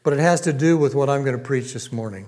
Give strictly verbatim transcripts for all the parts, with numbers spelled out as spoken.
but it has to do with what I'm going to preach this morning.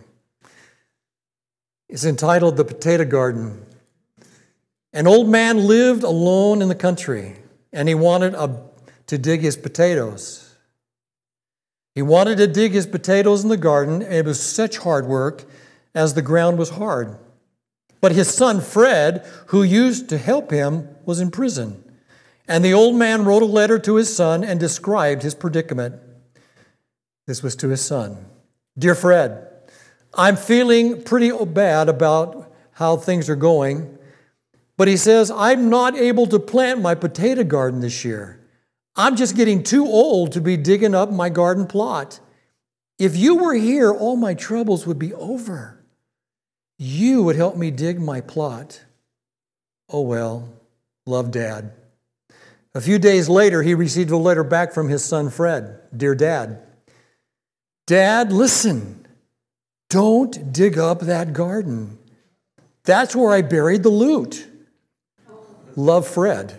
It's entitled The Potato Garden. An old man lived alone in the country, and he wanted a, to dig his potatoes. He wanted to dig his potatoes in the garden, and it was such hard work as the ground was hard. But his son Fred, who used to help him, was in prison. And the old man wrote a letter to his son and described his predicament. This was to his son. Dear Fred, I'm feeling pretty bad about how things are going. But he says, I'm not able to plant my potato garden this year. I'm just getting too old to be digging up my garden plot. If you were here, all my troubles would be over. You would help me dig my plot. Oh well, love, Dad. A few days later, he received a letter back from his son Fred. Dear Dad, Dad, listen, don't dig up that garden. That's where I buried the loot. Love, Fred.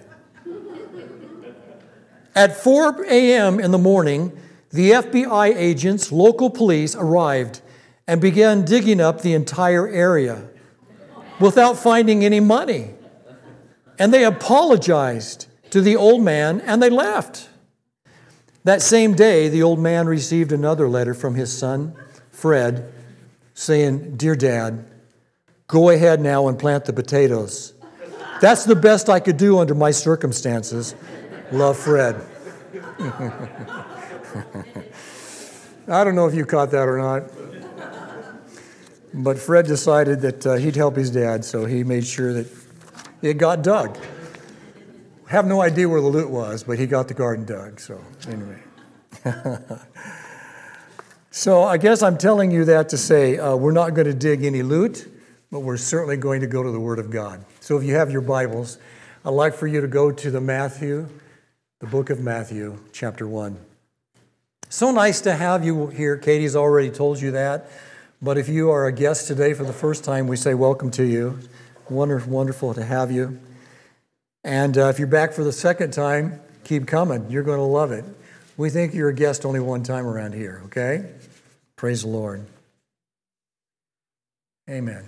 At four a.m. in the morning, the F B I agents, local police arrived and began digging up the entire area without finding any money. And they apologized to the old man and they left. That same day, the old man received another letter from his son, Fred, saying, Dear Dad, go ahead now and plant the potatoes. That's the best I could do under my circumstances. Love, Fred. I don't know if you caught that or not. But Fred decided that uh, he'd help his dad, so he made sure that it got dug. Have no idea where the loot was, but he got the garden dug, so anyway. So I guess I'm telling you that to say uh, we're not going to dig any loot, but we're certainly going to go to the Word of God. So if you have your Bibles, I'd like for you to go to the Matthew, the book of Matthew, chapter one. So nice to have you here. Katie's already told you that. But if you are a guest today for the first time, we say welcome to you. Wonderful, wonderful to have you. And uh, if you're back for the second time, keep coming. You're going to love it. We think you're a guest only one time around here, okay? Praise the Lord. Amen.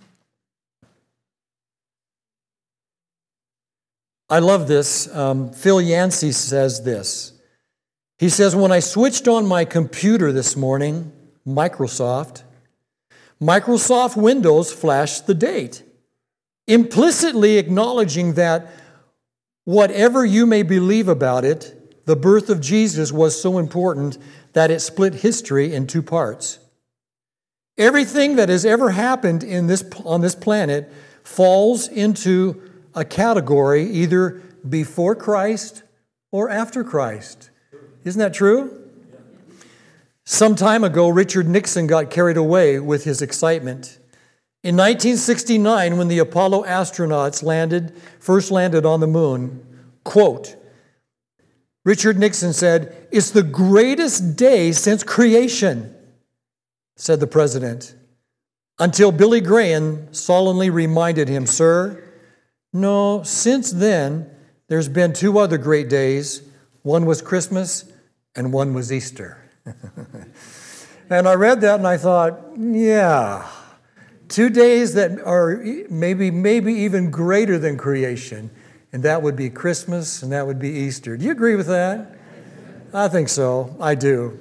I love this. Um, Phil Yancey says this. He says, when I switched on my computer this morning, Microsoft, Microsoft Windows flashed the date, implicitly acknowledging that whatever you may believe about it, the birth of Jesus was so important that it split history in two parts. Everything that has ever happened in this, on this planet falls into a category either before Christ or after Christ. Isn't that true? Some time ago, Richard Nixon got carried away with his excitement. In nineteen sixty-nine, when the Apollo astronauts landed, first landed on the moon, quote, Richard Nixon said, "It's the greatest day since creation," said the president, until Billy Graham solemnly reminded him, "Sir, no, since then, there's been two other great days. One was Christmas and one was Easter." And I read that and I thought, yeah, two days that are maybe maybe even greater than creation, and that would be Christmas and that would be Easter. Do you agree with that? I think so. I do.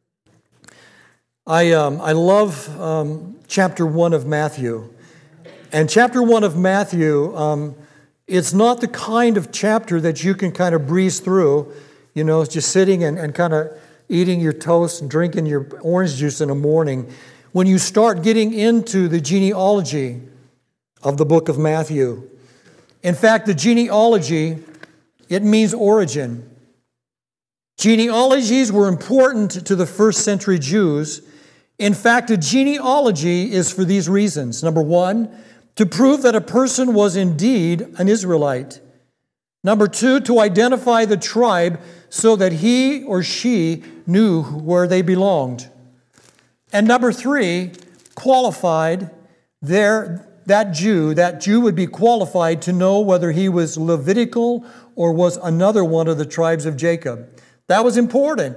I um, I love um, chapter one of Matthew. And chapter one of Matthew, um, it's not the kind of chapter that you can kind of breeze through, you know, just sitting and, and kind of eating your toast and drinking your orange juice in the morning. When you start getting into the genealogy of the book of Matthew. In fact, the genealogy, it means origin. Genealogies were important to the first century Jews. In fact, a genealogy is for these reasons. Number one, to prove that a person was indeed an Israelite. Number two, to identify the tribe so that he or she knew where they belonged. And number three, qualified there, that Jew, that Jew would be qualified to know whether he was Levitical or was another one of the tribes of Jacob. That was important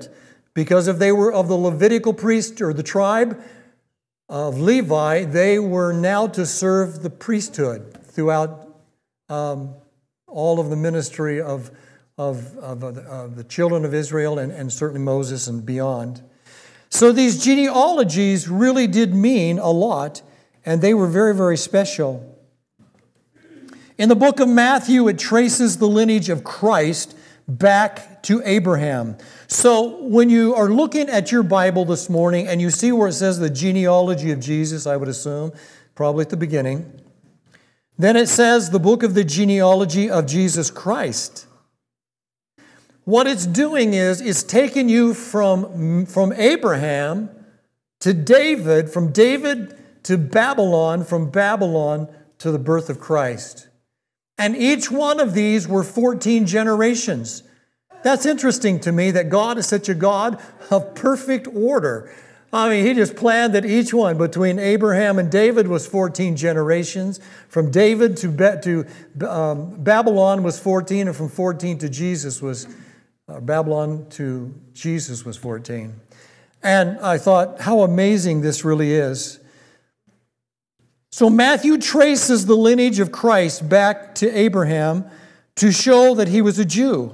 Because if they were of the Levitical priest or the tribe of Levi, they were now to serve the priesthood throughout um, all of the ministry of, of, of, of the children of Israel and, and certainly Moses and beyond. So these genealogies really did mean a lot, and they were very, very special. In the book of Matthew, it traces the lineage of Christ back to Abraham. So when you are looking at your Bible this morning and you see where it says the genealogy of Jesus, I would assume, probably at the beginning, then it says the book of the genealogy of Jesus Christ. What it's doing is it's taking you from, from Abraham to David, from David to Babylon, from Babylon to the birth of Christ. And each one of these were fourteen generations. That's interesting to me that God is such a God of perfect order. I mean, He just planned that each one between Abraham and David was fourteen generations. From David to, to um, Babylon was fourteen, and from fourteen to Jesus was, uh, Babylon to Jesus was fourteen. And I thought, how amazing this really is. So Matthew traces the lineage of Christ back to Abraham to show that he was a Jew.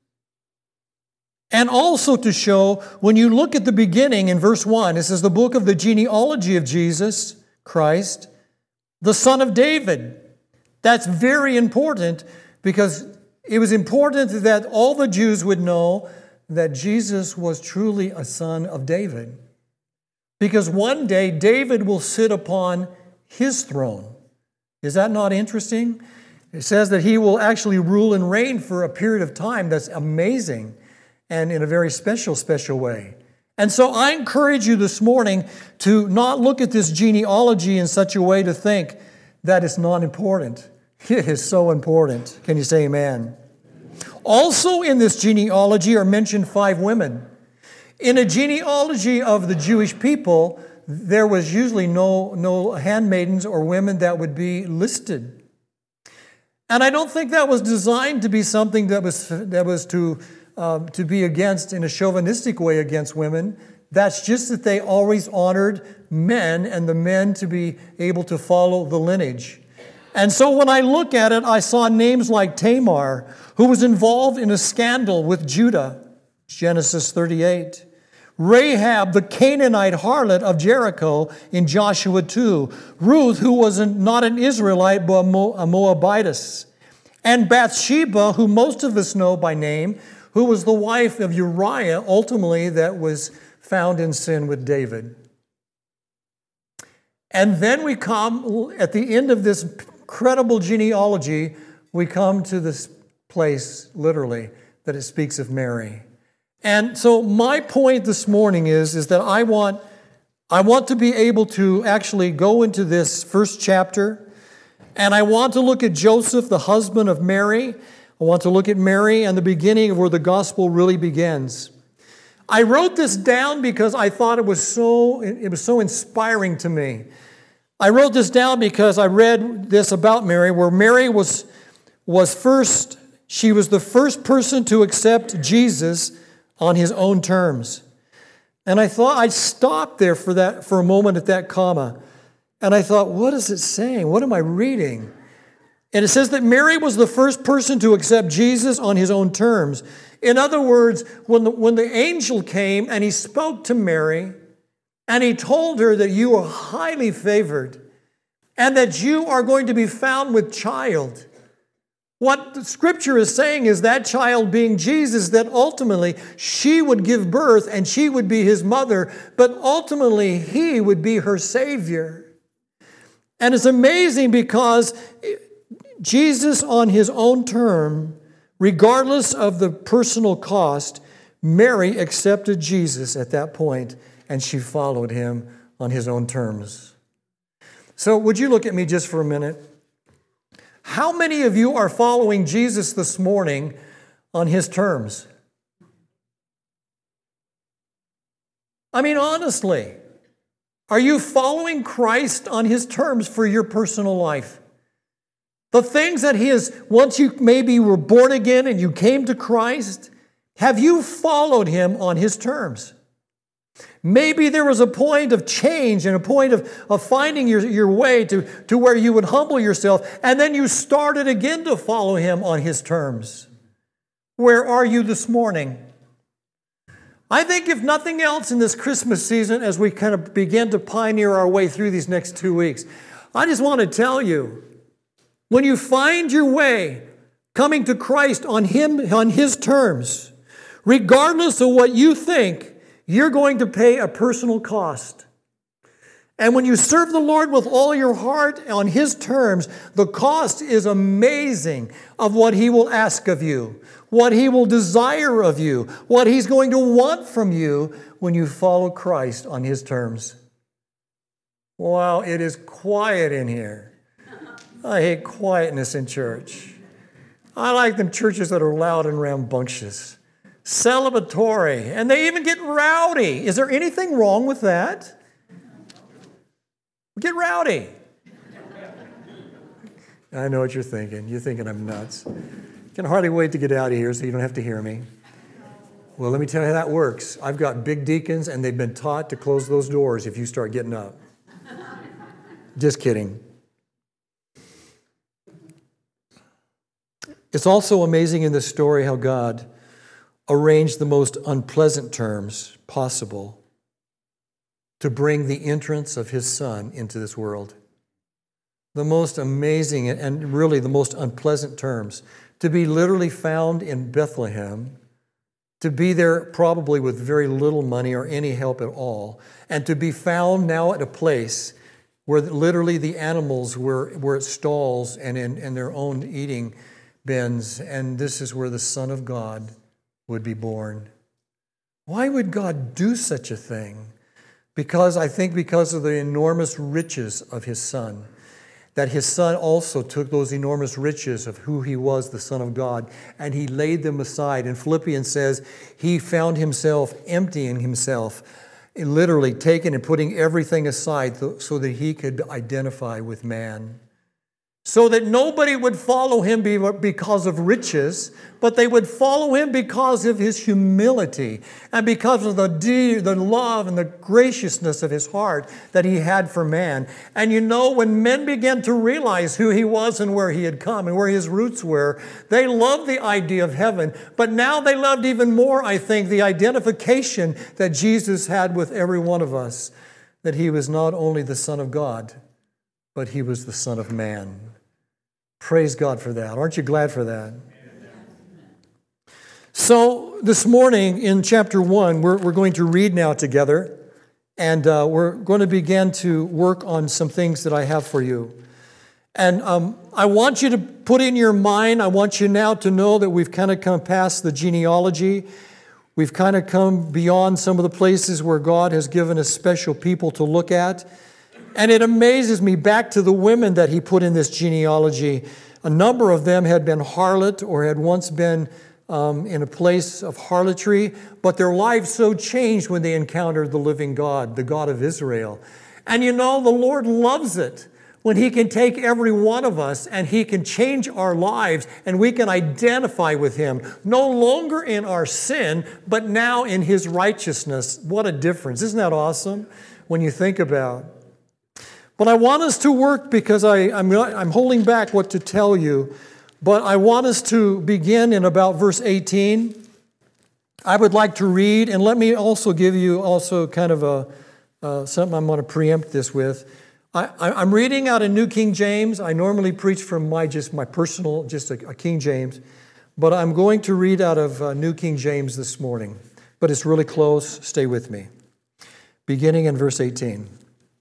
And also to show, when you look at the beginning in verse one, it says the book of the genealogy of Jesus Christ, the son of David. That's very important because it was important that all the Jews would know that Jesus was truly a son of David. Because one day David will sit upon his throne. Is that not interesting? It says that he will actually rule and reign for a period of time that's amazing and in a very special, special way. And so I encourage you this morning to not look at this genealogy in such a way to think that it's not important. It is so important. Can you say amen? Also in this genealogy are mentioned five women. In a genealogy of the Jewish people, there was usually no, no handmaidens or women that would be listed. And I don't think that was designed to be something that was, that was to, uh, to be against in a chauvinistic way against women. That's just that they always honored men and the men to be able to follow the lineage. And so when I look at it, I saw names like Tamar, who was involved in a scandal with Judah, Genesis thirty-eight. Rahab, the Canaanite harlot of Jericho in Joshua two. Ruth, who was not an Israelite, but a Moabitess. And Bathsheba, who most of us know by name, who was the wife of Uriah, ultimately that was found in sin with David. And then we come, at the end of this incredible genealogy, we come to this place, literally, that it speaks of Mary. And so my point this morning is, is that I want, I want to be able to actually go into this first chapter, and I want to look at Joseph, the husband of Mary. I want to look at Mary and the beginning of where the gospel really begins. I wrote this down because I thought it was so, it was so inspiring to me. I wrote this down because I read this about Mary, where Mary was, was first, she was the first person to accept Jesus on his own terms. And I thought, I stopped there for that for a moment at that comma. And I thought, what is it saying? What am I reading? And it says that Mary was the first person to accept Jesus on his own terms. In other words, when the, when the angel came and he spoke to Mary, and he told her that you are highly favored, and that you are going to be found with child. What the Scripture is saying is that child being Jesus, that ultimately she would give birth and she would be his mother, but ultimately he would be her Savior. And it's amazing because Jesus on his own term, regardless of the personal cost, Mary accepted Jesus at that point and she followed him on his own terms. So would you look at me just for a minute? How many of you are following Jesus this morning on his terms? I mean, honestly, are you following Christ on his terms for your personal life? The things that he is, once you maybe were born again and you came to Christ, Have you followed him on his terms? Maybe there was a point of change and a point of, of finding your, your way to, to where you would humble yourself, and then you started again to follow him on his terms. Where are you this morning? I think if nothing else in this Christmas season, as we kind of begin to pioneer our way through these next two weeks, I just want to tell you, when you find your way coming to Christ on him, on his terms, regardless of what you think, you're going to pay a personal cost. And when you serve the Lord with all your heart on his terms, the cost is amazing of what he will ask of you, what he will desire of you, what he's going to want from you when you follow Christ on his terms. Wow, it is quiet in here. I hate quietness in church. I like them churches that are loud and rambunctious, celebratory, and they even get rowdy. Is there anything wrong with that? Get rowdy. I know what you're thinking. You're thinking I'm nuts. Can hardly wait to get out of here so you don't have to hear me. Well, let me tell you how that works. I've got big deacons, and they've been taught to close those doors if you start getting up. Just kidding. It's also amazing in this story how God arranged the most unpleasant terms possible to bring the entrance of his Son into this world. The most amazing and really the most unpleasant terms. To be literally found in Bethlehem, to be there probably with very little money or any help at all, and to be found now at a place where literally the animals were, were at stalls and in, in their own eating bins, and this is where the Son of God would be born. Why would God do such a thing? Because I think because of the enormous riches of his Son, that his Son also took those enormous riches of who he was, the Son of God, and he laid them aside. And Philippians says he found himself emptying himself, literally taking and putting everything aside so that he could identify with man. So that nobody would follow him because of riches, but they would follow him because of his humility and because of the deed, the love and the graciousness of his heart that he had for man. And you know, when men began to realize who he was and where he had come and where his roots were, they loved the idea of heaven. But now they loved even more, I think, the identification that Jesus had with every one of us, that he was not only the Son of God, but he was the Son of Man. Praise God for that. Aren't you glad for that? So this morning in chapter one, we're, we're going to read now together, and uh, we're going to begin to work on some things that I have for you. And um, I want you to put in your mind, I want you now to know that we've kind of come past the genealogy. We've kind of come beyond some of the places where God has given us special people to look at. And it amazes me, back to the women that he put in this genealogy. A number of them had been harlot or had once been um, in a place of harlotry, but their lives so changed when they encountered the living God, the God of Israel. And you know, the Lord loves it when he can take every one of us and he can change our lives and we can identify with him, no longer in our sin, but now in his righteousness. What a difference. Isn't that awesome when you think about it? But I want us to work because I, I'm, not, I'm holding back what to tell you. But I want us to begin in about verse eighteen. I would like to read, and let me also give you also kind of a uh, something I'm going to preempt this with. I, I'm reading out a New King James. I normally preach from my just my personal, just a, a King James. But I'm going to read out of uh, New King James this morning. But it's really close. Stay with me. Beginning in verse eighteen.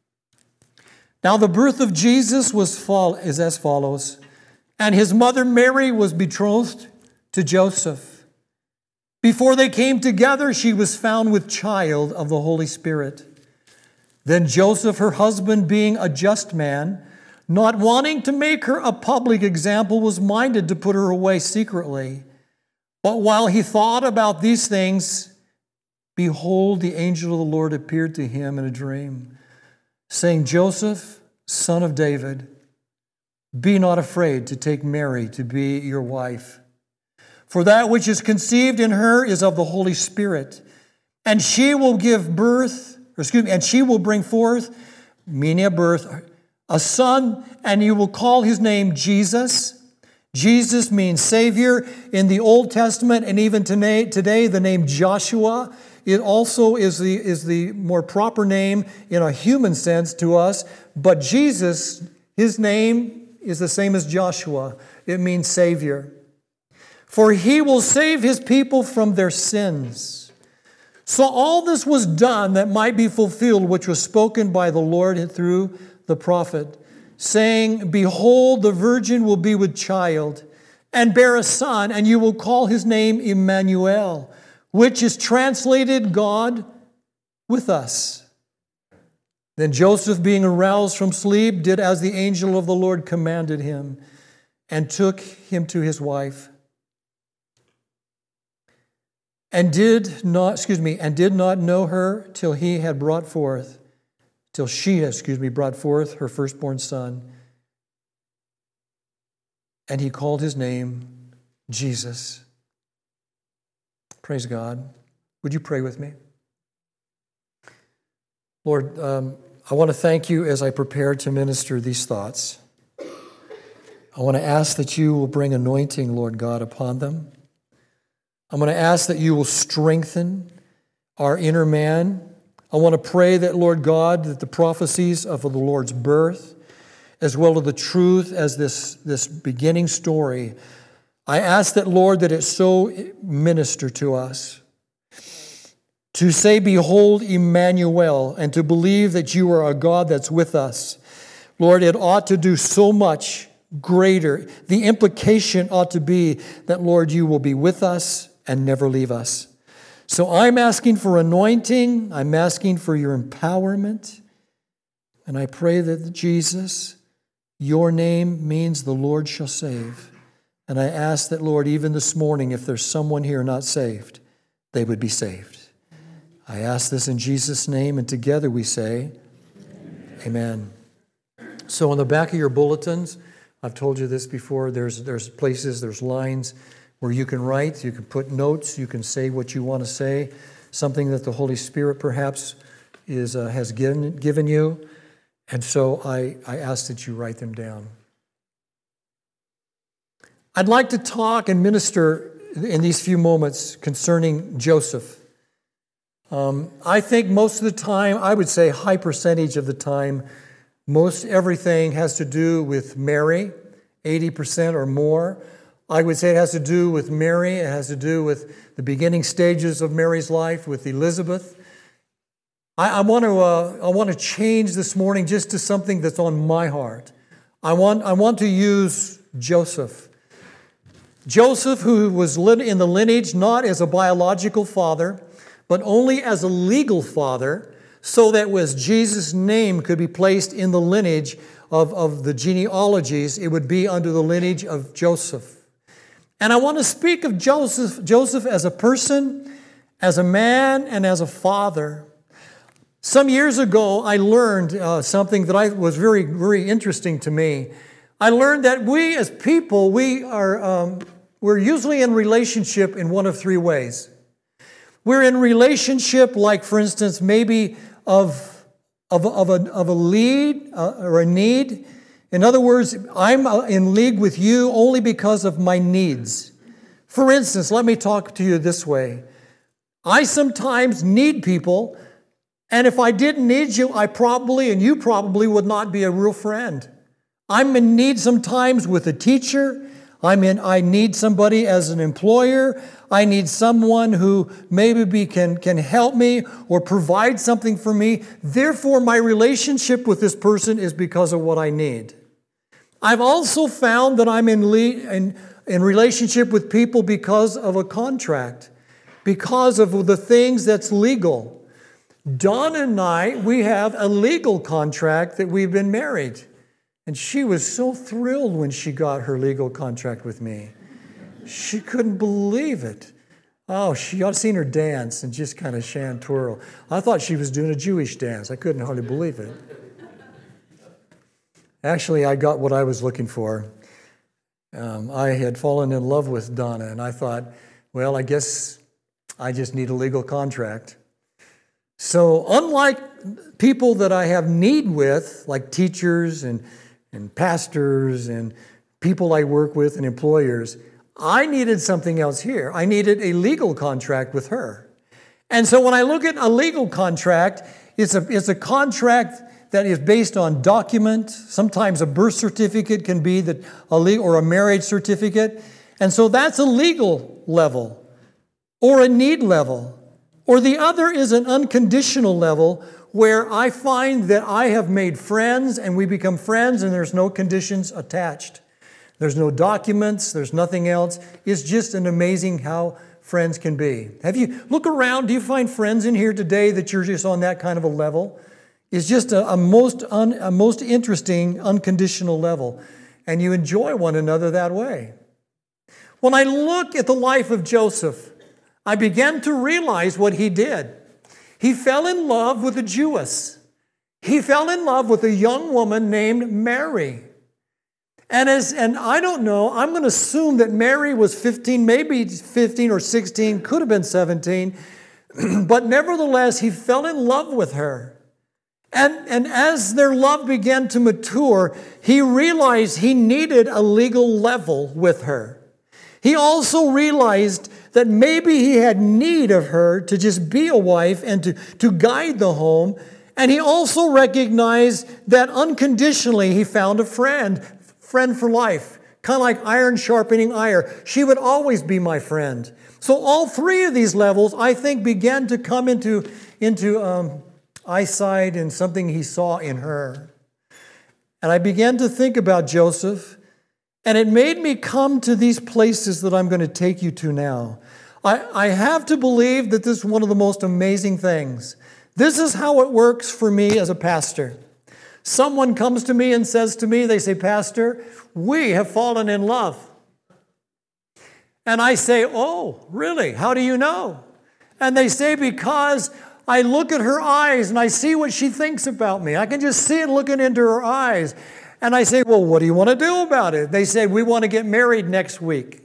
Now the birth of Jesus was fall, is as follows. And his mother Mary was betrothed to Joseph. Before they came together, she was found with child of the Holy Spirit. Then Joseph, her husband, being a just man, not wanting to make her a public example, was minded to put her away secretly. But while he thought about these things, behold, the angel of the Lord appeared to him in a dream, saying, Joseph, son of David, be not afraid to take Mary to be your wife, For that which is conceived in her is of the Holy Spirit. And she will give birth, or excuse me, and she will bring forth, meaning a birth, a son, and you will call his name Jesus. Jesus means Savior. In the Old Testament, and even today, today the name Joshua, it also is the, is the more proper name in a human sense to us. But Jesus, his name is the same as Joshua. It means Savior. For he will save his people from their sins. So all this was done that might be fulfilled, which was spoken by the Lord through the prophet, saying, Behold, the virgin will be with child, and bear a son, and you will call his name Emmanuel, which is translated God with us. Then Joseph, being aroused from sleep, did as the angel of the Lord commanded him, and took him to his wife. And did not, excuse me, and did not know her till he had brought forth, till she, excuse me, brought forth her firstborn son. And he called his name Jesus. Praise God. Would you pray with me? Lord, um, I want to thank you as I prepare to minister these thoughts. I want to ask that you will bring anointing, Lord God, upon them. I'm going to ask that you will strengthen our inner man. I want to pray that, Lord God, that the prophecies of the Lord's birth, as well as the truth as this, this beginning story, I ask that, Lord, that it so minister to us. To say, Behold, Emmanuel, and to believe that you are a God that's with us. Lord, it ought to do so much greater. The implication ought to be that, Lord, you will be with us and never leave us. So I'm asking for anointing. I'm asking for your empowerment. And I pray that, Jesus, your name means the Lord shall save. And I ask that, Lord, even this morning, if there's someone here not saved, they would be saved. I ask this in Jesus' name, and together we say, Amen. Amen. So on the back of your bulletins, I've told you this before, there's, there's places, there's lines where you can write, you can put notes, you can say what you want to say, something that the Holy Spirit perhaps is uh, has given, given you. And so I, I ask that you write them down. I'd like to talk and minister in these few moments concerning Joseph. Um, I think most of the time, I would say high percentage of the time, most everything has to do with Mary, eighty percent or more. I would say it has to do with Mary. It has to do with the beginning stages of Mary's life with Elizabeth. I, I want to uh, I want to change this morning just to something that's on my heart. I want I want to use Joseph. Joseph, who was in the lineage not as a biological father, but only as a legal father, so that as Jesus' name could be placed in the lineage of, of the genealogies, it would be under the lineage of Joseph. And I want to speak of Joseph, Joseph as a person, as a man, and as a father. Some years ago, I learned uh, something that I was very, very interesting to me. I learned that we as people, we are um, we're usually in relationship in one of three ways. We're in relationship, like, for instance, maybe of, of, of, a, of a lead uh, or a need. In other words, I'm in league with you only because of my needs. For instance, let me talk to you this way. I sometimes need people, and if I didn't need you, I probably, and you probably, would not be a real friend. I'm in need sometimes with a teacher. I'm in, I need somebody as an employer. I need someone who maybe be, can, can help me or provide something for me. Therefore, my relationship with this person is because of what I need. I've also found that I'm in, lead, in, in relationship with people because of a contract, because of the things that's legal. Donna and I, we have a legal contract that we've been married. And she was so thrilled when she got her legal contract with me. She couldn't believe it. Oh, she ought to have seen her dance and just kind of shan twirl. I thought she was doing a Jewish dance. I couldn't hardly believe it. Actually, I got what I was looking for. um, I had fallen in love with Donna, and I thought, well, I guess I just need a legal contract. So unlike people that I have need with, like teachers and, and pastors and people I work with and employers, I needed something else here. I needed a legal contract with her. And so when I look at a legal contract, it's a, it's a contract that is based on document. Sometimes a birth certificate can be that a legal, or a marriage certificate. And so that's a legal level or a need level. Or the other is an unconditional level where I find that I have made friends and we become friends and there's no conditions attached. There's no documents, there's nothing else. It's just an amazing how friends can be. Have you, look around, do you find friends in here today that you're just on that kind of a level? It's just a, a, most, un, a most interesting unconditional level. And you enjoy one another that way. When I look at the life of Joseph, I began to realize what he did. He fell in love with a Jewess. He fell in love with a young woman named Mary. And as and I don't know, I'm going to assume that Mary was fifteen, maybe fifteen or sixteen, could have been seventeen. But nevertheless, he fell in love with her. And, and as their love began to mature, he realized he needed a legal level with her. He also realized that maybe he had need of her to just be a wife and to, to guide the home. And he also recognized that unconditionally he found a friend, friend for life, kind of like iron sharpening iron. She would always be my friend. So all three of these levels, I think, began to come into, into um, eyesight and something he saw in her. And I began to think about Joseph. And it made me come to these places that I'm going to take you to now. I, I have to believe that this is one of the most amazing things. This is how it works for me as a pastor. Someone comes to me and says to me, they say, Pastor, we have fallen in love. And I say, oh, really? How do you know? And they say, because I look at her eyes and I see what she thinks about me. I can just see it looking into her eyes. And I say, well, what do you want to do about it? They say, we want to get married next week.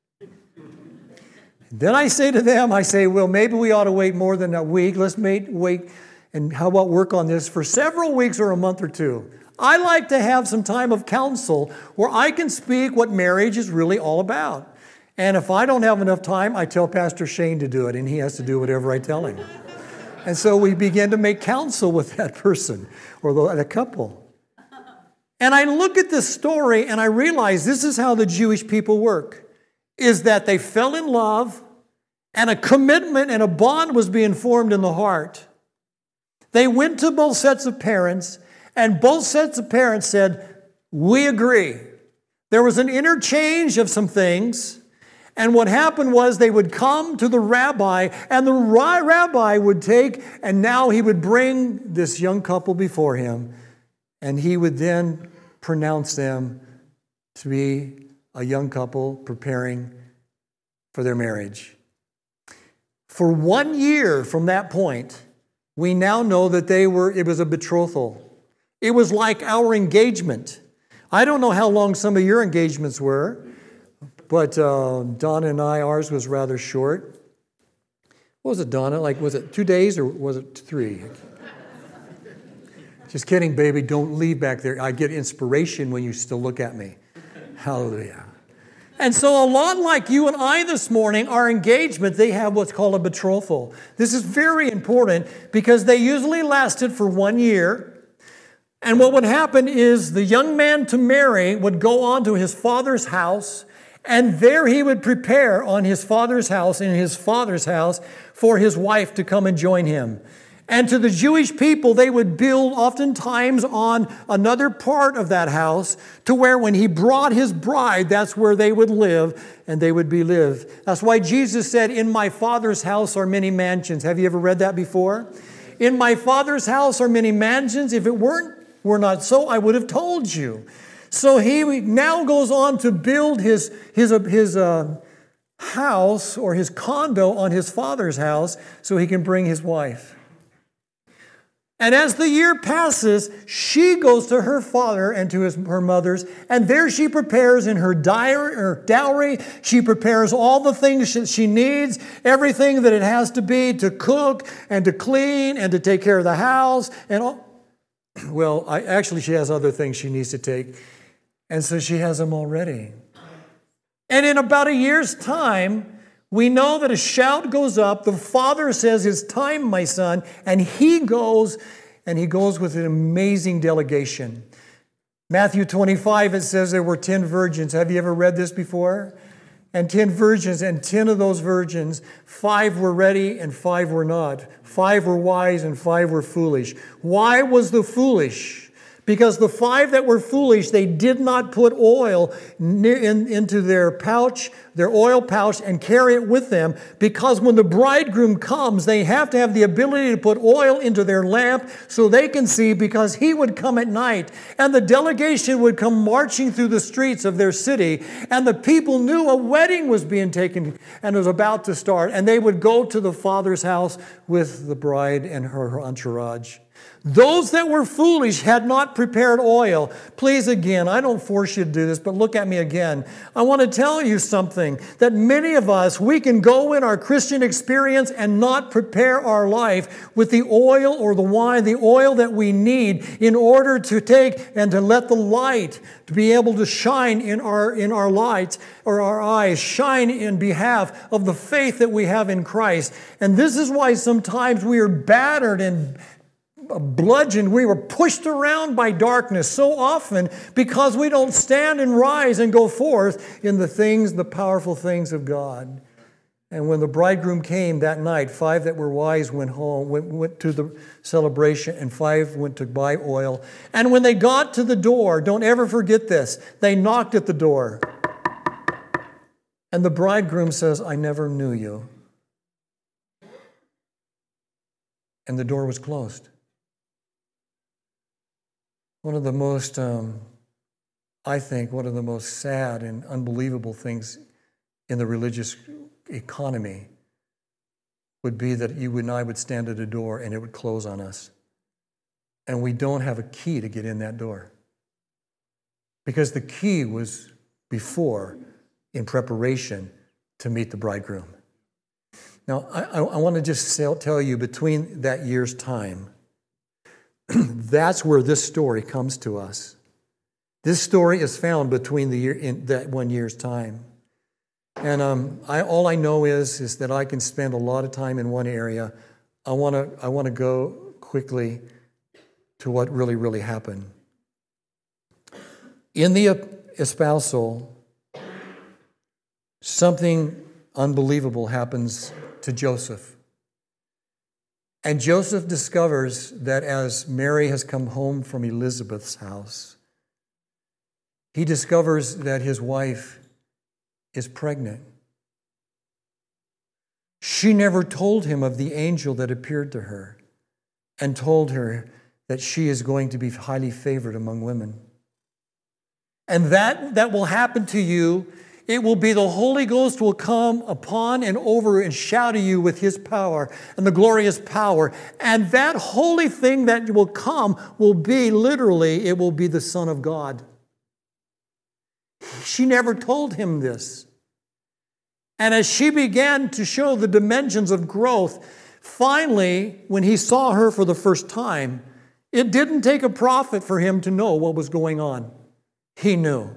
Then I say to them, I say, well, maybe we ought to wait more than a week. Let's wait, wait, and how about work on this for several weeks or a month or two? I like to have some time of counsel where I can speak what marriage is really all about. And if I don't have enough time, I tell Pastor Shane to do it, and he has to do whatever I tell him. And so we begin to make counsel with that person or the, the couple. And I look at this story and I realize this is how the Jewish people work, is that they fell in love and a commitment and a bond was being formed in the heart. They went to both sets of parents and both sets of parents said, we agree. There was an interchange of some things. And what happened was they would come to the rabbi and the rabbi would take, and now he would bring this young couple before him. And he would then pronounce them to be a young couple preparing for their marriage. For one year from that point, we now know that they were, it was a betrothal. It was like our engagement. I don't know how long some of your engagements were, but uh, Donna and I, ours was rather short. What was it, Donna? Like, was it two days or was it three? Just kidding, baby. Don't leave back there. I get inspiration when you still look at me. Hallelujah. And so a lot like you and I this morning, our engagement, they have what's called a betrothal. This is very important because they usually lasted for one year. And what would happen is the young man to marry would go on to his father's house, and there he would prepare on his father's house, in his father's house, for his wife to come and join him. And to the Jewish people, they would build oftentimes on another part of that house to where when he brought his bride, that's where they would live and they would be lived. That's why Jesus said, in my Father's house are many mansions. Have you ever read that before? In my Father's house are many mansions. If it weren't, were not so, I would have told you. So he now goes on to build his, his, his uh, house or his condo on his father's house so he can bring his wife. And as the year passes, she goes to her father and to his, her mother's, and there she prepares in her diary, her dowry, she prepares all the things she, she needs, everything that it has to be to cook and to clean and to take care of the house. And all. Well, I, actually she has other things she needs to take, and so she has them already. And in about a year's time, we know that a shout goes up. The father says, "It's time, my son." And he goes, and he goes with an amazing delegation. Matthew twenty-five, it says there were ten virgins. Have you ever read this before? And ten virgins, and ten of those virgins, five were ready and five were not. Five were wise and five were foolish. Why was the foolish? Because the five that were foolish, they did not put oil near in, into their pouch, their oil pouch, and carry it with them. Because when the bridegroom comes, they have to have the ability to put oil into their lamp so they can see, because he would come at night. And the delegation would come marching through the streets of their city. And the people knew a wedding was being taken and was about to start. And they would go to the father's house with the bride and her entourage. Those that were foolish had not prepared oil. Please, again, I don't force you to do this, but look at me again. I want to tell you something, that many of us, we can go in our Christian experience and not prepare our life with the oil or the wine, the oil that we need in order to take and to let the light to be able to shine in our, in our lights or our eyes, shine in behalf of the faith that we have in Christ. And this is why sometimes we are battered and bludgeoned, we were pushed around by darkness so often because we don't stand and rise and go forth in the things, the powerful things of God. And when the bridegroom came that night, five that were wise went home, went, went to the celebration, and five went to buy oil. And when they got to the door, don't ever forget this, they knocked at the door. And the bridegroom says, "I never knew you." And the door was closed. One of the most, um, I think, one of the most sad and unbelievable things in the religious economy would be that you and I would stand at a door and it would close on us. And we don't have a key to get in that door. Because the key was before, in preparation to meet the bridegroom. Now, I, I want to just tell you, between that year's time, that's where this story comes to us. This story is found between the year in that one year's time. And um, I, all I know is, is that I can spend a lot of time in one area. I want to I want to go quickly to what really, really happened. In the espousal, something unbelievable happens to Joseph. And Joseph discovers that as Mary has come home from Elizabeth's house, he discovers that his wife is pregnant. She never told him of the angel that appeared to her and told her that she is going to be highly favored among women. And that, that will happen to you. It will be the Holy Ghost will come upon and over and shadow you with His power and the glorious power. And that holy thing that will come will be literally, it will be the Son of God. She never told him this. And as she began to show the dimensions of growth, finally, when he saw her for the first time, it didn't take a prophet for him to know what was going on. He knew.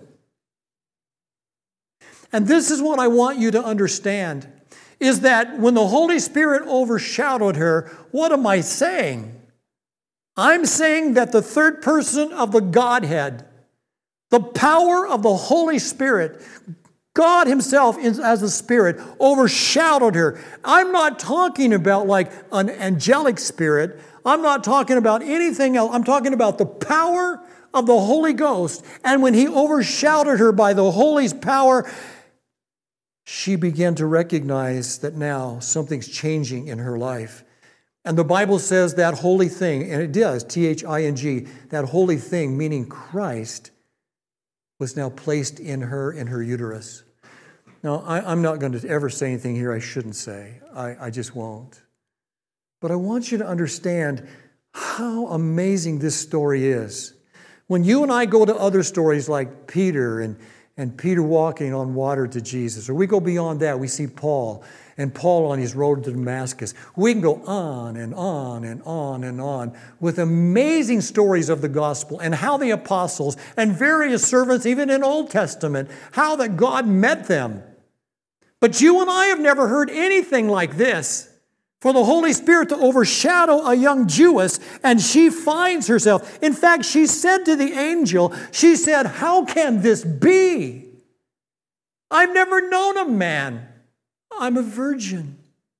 And this is what I want you to understand, is that when the Holy Spirit overshadowed her, what am I saying? I'm saying that the third person of the Godhead, the power of the Holy Spirit, God Himself as the Spirit, overshadowed her. I'm not talking about like an angelic spirit. I'm not talking about anything else. I'm talking about the power of the Holy Ghost. And when He overshadowed her by the Holy power, she began to recognize that now something's changing in her life. And the Bible says that holy thing, and it does, T H I N G, that holy thing, meaning Christ, was now placed in her, in her uterus. Now, I, I'm not going to ever say anything here I shouldn't say. I, I just won't. But I want you to understand how amazing this story is. When you and I go to other stories like Peter and, and Peter walking on water to Jesus, or we go beyond that, we see Paul and Paul on his road to Damascus. We can go on and on and on and on with amazing stories of the gospel and how the apostles and various servants, even in Old Testament, how that God met them. But you and I have never heard anything like this. For the Holy Spirit to overshadow a young Jewess, and she finds herself. In fact, she said to the angel, she said, how can this be? I've never known a man. I'm a virgin.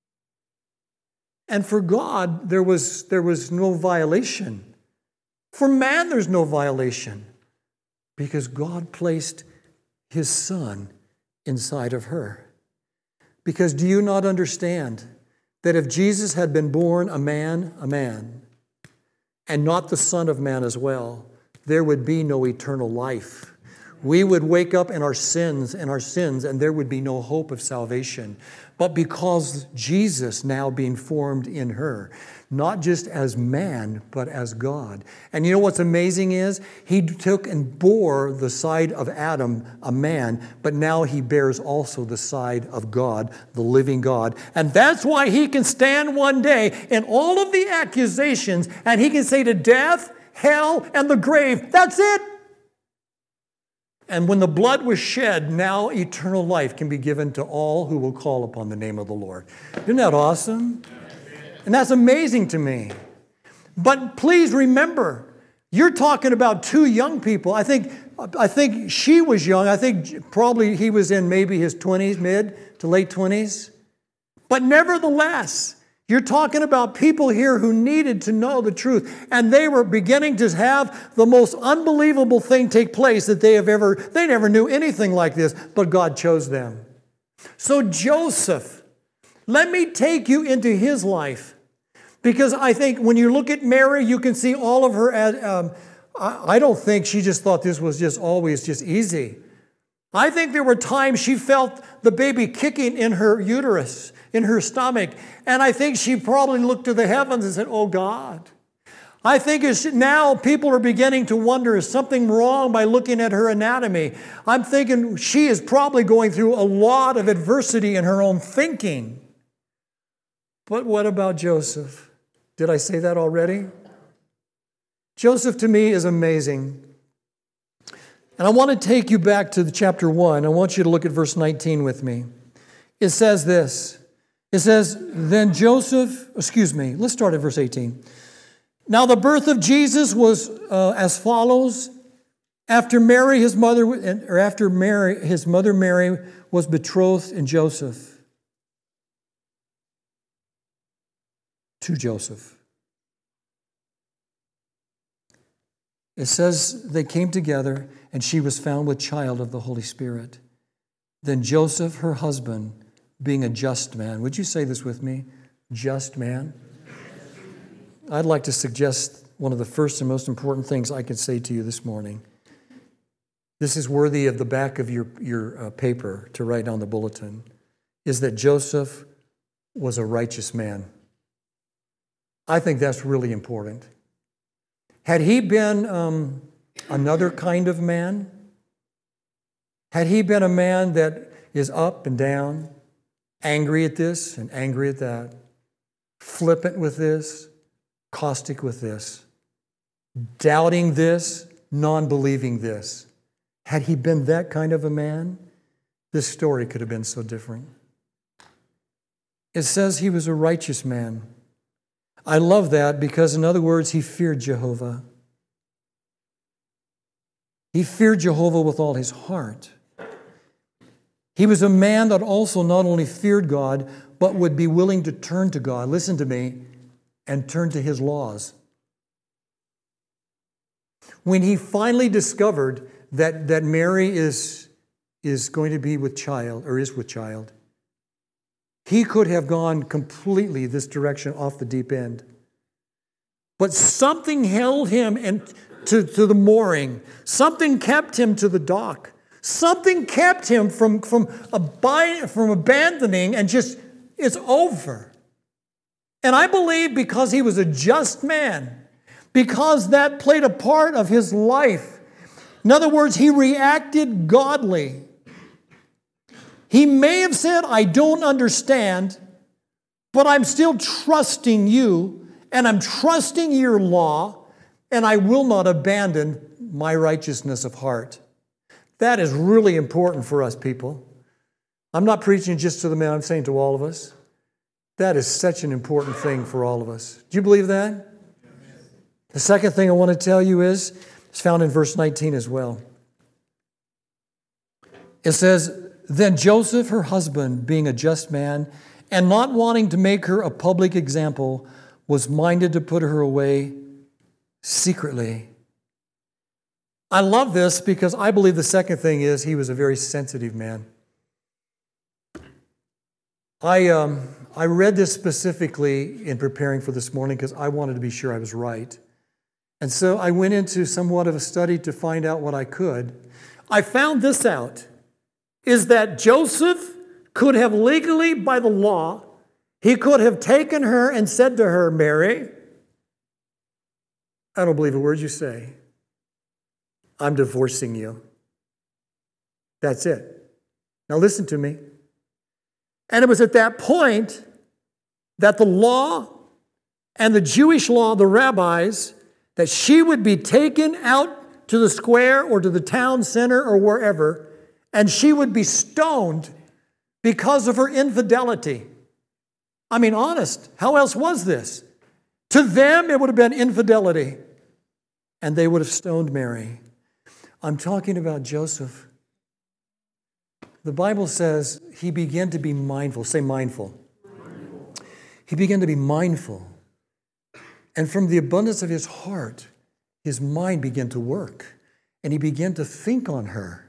And for God, there was, there was no violation. For man, there's no violation. Because God placed His Son inside of her. Because do you not understand that if Jesus had been born a man, a man, and not the Son of Man as well, there would be no eternal life. We would wake up in our sins and our sins, and there would be no hope of salvation. But because Jesus now being formed in her, not just as man, but as God. And you know what's amazing is, He took and bore the side of Adam, a man, but now He bears also the side of God, the living God. And that's why He can stand one day in all of the accusations, and He can say to death, hell, and the grave, that's it. And when the blood was shed, now eternal life can be given to all who will call upon the name of the Lord. Isn't that awesome? And that's amazing to me. But please remember, you're talking about two young people. I think, I think she was young. I think probably he was in maybe his twenties, mid to late twenties. But nevertheless, you're talking about people here who needed to know the truth. And they were beginning to have the most unbelievable thing take place that they have ever, they never knew anything like this, but God chose them. So Joseph, let me take you into his life. Because I think when you look at Mary, you can see all of her, um, I don't think she just thought this was just always just easy. I think there were times she felt the baby kicking in her uterus, in her stomach. And I think she probably looked to the heavens and said, oh God. I think it's now people are beginning to wonder, is something wrong by looking at her anatomy? I'm thinking she is probably going through a lot of adversity in her own thinking. But what about Joseph? Did I say that already? Joseph to me is amazing. And I want to take you back to the chapter one. I want you to look at verse nineteen with me. It says this. It says, then Joseph, excuse me, let's start at verse eighteen. Now the birth of Jesus was uh, as follows. After Mary, his mother, or after Mary, his mother Mary was betrothed in Joseph. To Joseph. It says they came together and she was found with child of the Holy Spirit. Then Joseph, her husband, being a just man. Would you say this with me? Just man. I'd like to suggest one of the first and most important things I could say to you this morning. This is worthy of the back of your, your uh, paper to write on the bulletin, is that Joseph was a righteous man. I think that's really important. Had he been um, another kind of man, had he been a man that is up and down, angry at this and angry at that, flippant with this, caustic with this, doubting this, non-believing this, had he been that kind of a man, this story could have been so different. It says he was a righteous man. I love that because, in other words, he feared Jehovah. He feared Jehovah with all his heart. He was a man that also not only feared God, but would be willing to turn to God, listen to me, and turn to his laws. When he finally discovered that, that Mary is, is going to be with child, or is with child, he could have gone completely this direction off the deep end. But something held him and to, to the mooring. Something kept him to the dock. Something kept him from, from, abide, from abandoning and just, it's over. And I believe because he was a just man, because that played a part of his life. In other words, he reacted godly. He may have said, I don't understand, but I'm still trusting you, and I'm trusting your law, and I will not abandon my righteousness of heart. That is really important for us, people. I'm not preaching just to the men, I'm saying to all of us. That is such an important thing for all of us. Do you believe that? The second thing I want to tell you is, it's found in verse nineteen as well. It says, then Joseph, her husband, being a just man, and not wanting to make her a public example, was minded to put her away secretly. I love this because I believe the second thing is he was a very sensitive man. I, um, I read this specifically in preparing for this morning because I wanted to be sure I was right. And so I went into somewhat of a study to find out what I could. I found this out, is that Joseph could have legally, by the law, he could have taken her and said to her, Mary, I don't believe a word you say. I'm divorcing you. That's it. Now listen to me. And it was at that point that the law and the Jewish law, the rabbis, that she would be taken out to the square or to the town center or wherever, and she would be stoned because of her infidelity. I mean, honest, how else was this? To them, it would have been infidelity, and they would have stoned Mary. I'm talking about Joseph. The Bible says he began to be mindful. Say mindful. mindful. He began to be mindful. And from the abundance of his heart, his mind began to work. And he began to think on her.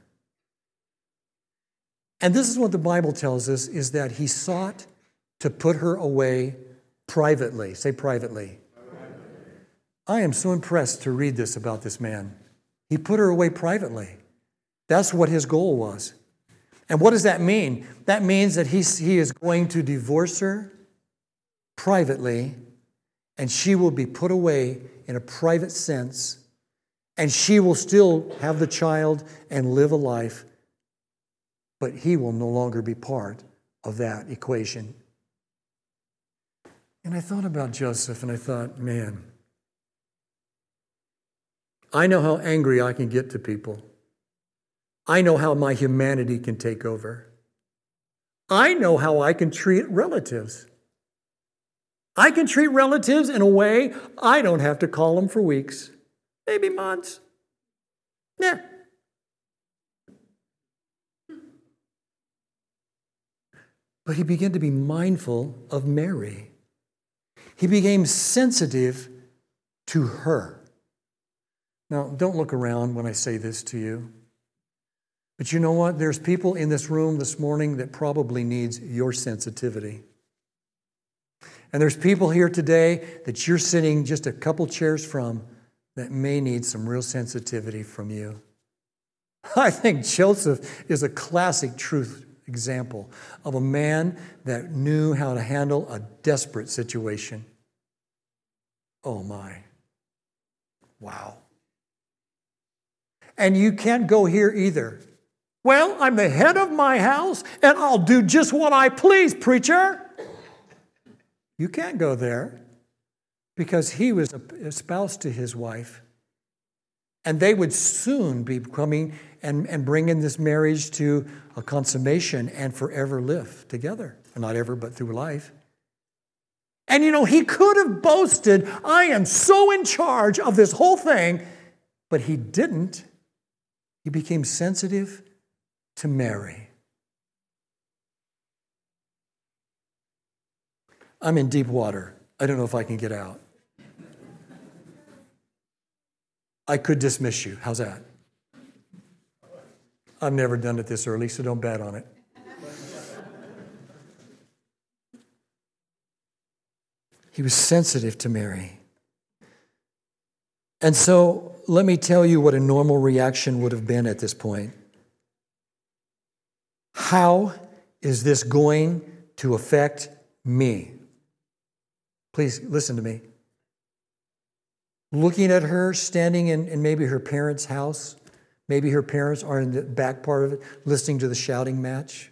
And this is what the Bible tells us, is that he sought to put her away privately. Say privately. privately. I am so impressed to read this about this man. He put her away privately. That's what his goal was. And what does that mean? That means that he, he is going to divorce her privately, and she will be put away in a private sense, and she will still have the child and live a life, but he will no longer be part of that equation. And I thought about Joseph, and I thought, man, I know how angry I can get to people. I know how my humanity can take over. I know how I can treat relatives. I can treat relatives in a way I don't have to call them for weeks, maybe months. Yeah. But he began to be mindful of Mary. He became sensitive to her. Now, don't look around when I say this to you. But you know what? There's people in this room this morning that probably needs your sensitivity. And there's people here today that you're sitting just a couple chairs from that may need some real sensitivity from you. I think Joseph is a classic truth example of a man that knew how to handle a desperate situation. Oh my. Wow. And you can't go here either. Well, I'm the head of my house, and I'll do just what I please, preacher. You can't go there because he was espoused to his wife, and they would soon be coming and, and bringing this marriage to a consummation and forever live together. Not ever, but through life. And you know, he could have boasted, I am so in charge of this whole thing, but he didn't. He became sensitive to Mary. I'm in deep water. I don't know if I can get out. I could dismiss you. How's that? I've never done it this early, so don't bet on it. He was sensitive to Mary. And so let me tell you what a normal reaction would have been at this point. How is this going to affect me? Please listen to me. looking at her standing in, in maybe her parents' house. Maybe her parents are in the back part of it, listening to the shouting match.